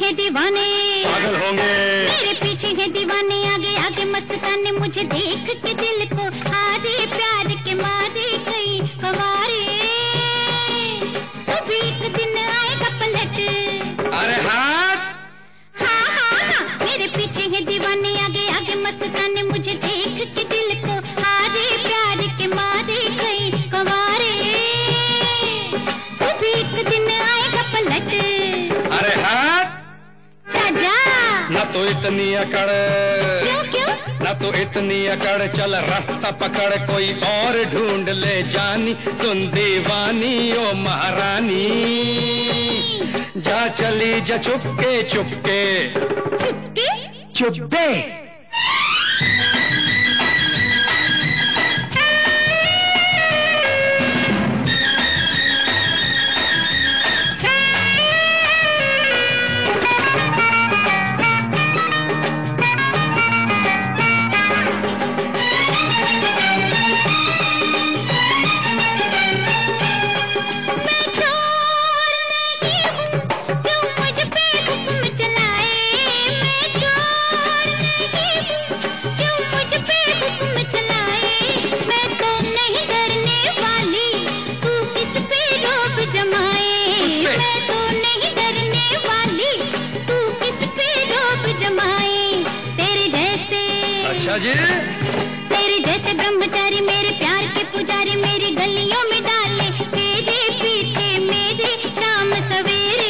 है दीवाने पागल होंगे, मेरे पीछे है दीवाने, आगे आगे मस्ताने, मुझे देख के दिल को आधे प्यार के मारे कई हवारे, कभी एक दिन आएगा पलट। अरे हाथ, हाँ हाँ हाँ, मेरे पीछे है दीवाने, आगे आगे मस्ताने, मुझे देख के दिल को आधे प्यार के मारे कई हवारे, कभी एक दिन आएगा पलट। अरे हाथ, राजा न तो इतनी अकड़, क्यों क्यों? न तो इतनी अकड़, चल रास्ता पकड़ कोई और ढूंढ ले जानी, सुन दीवानी ओ महारानी, जा चली जा चुपके चुपके चुपके चुपके। अच्छा जी, तेरे जैसे ब्रह्मचारी मेरे प्यार के पुजारी, मेरी गलियों में डाले मेरे पीछे मेरे शाम सवेरे,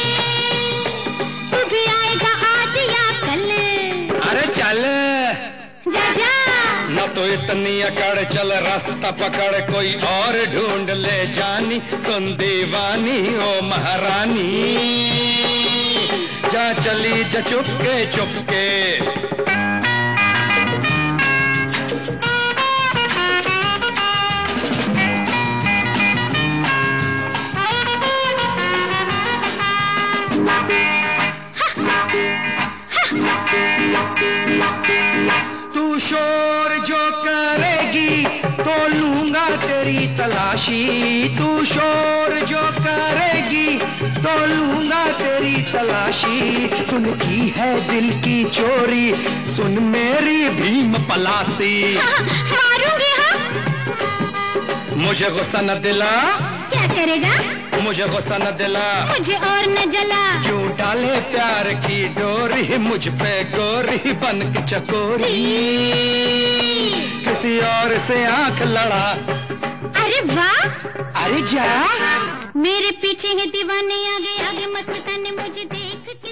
तू भी आएगा आज या कल। अरे चल, जा जा, न तो इतनी अकड़, चल रास्ता पकड़ कोई और ढूंढ ले जानी, सुन दीवानी ओ महारानी, जा चली जा चुपके चुपके। तू शोर जो करेगी तो लूंगा तेरी तलाशी, तू शोर जो करेगी तो लूंगा तेरी तलाशी, सुन की है दिल की चोरी, सुन मेरी भीम पलासी। मारूंगी हाँ। मुझे गुस्सा न दिला, क्या करेगा? मुझे गुस्सा न दिला, मुझे और न जला, क्यों डाले प्यार की डोरी मुझ पे गोरी बन के चकोरी, किसी और से आंख लड़ा। अरे वाह, अरे जा, मेरे पीछे है दीवाने, आगे आगे मस्ताने, मुझे देख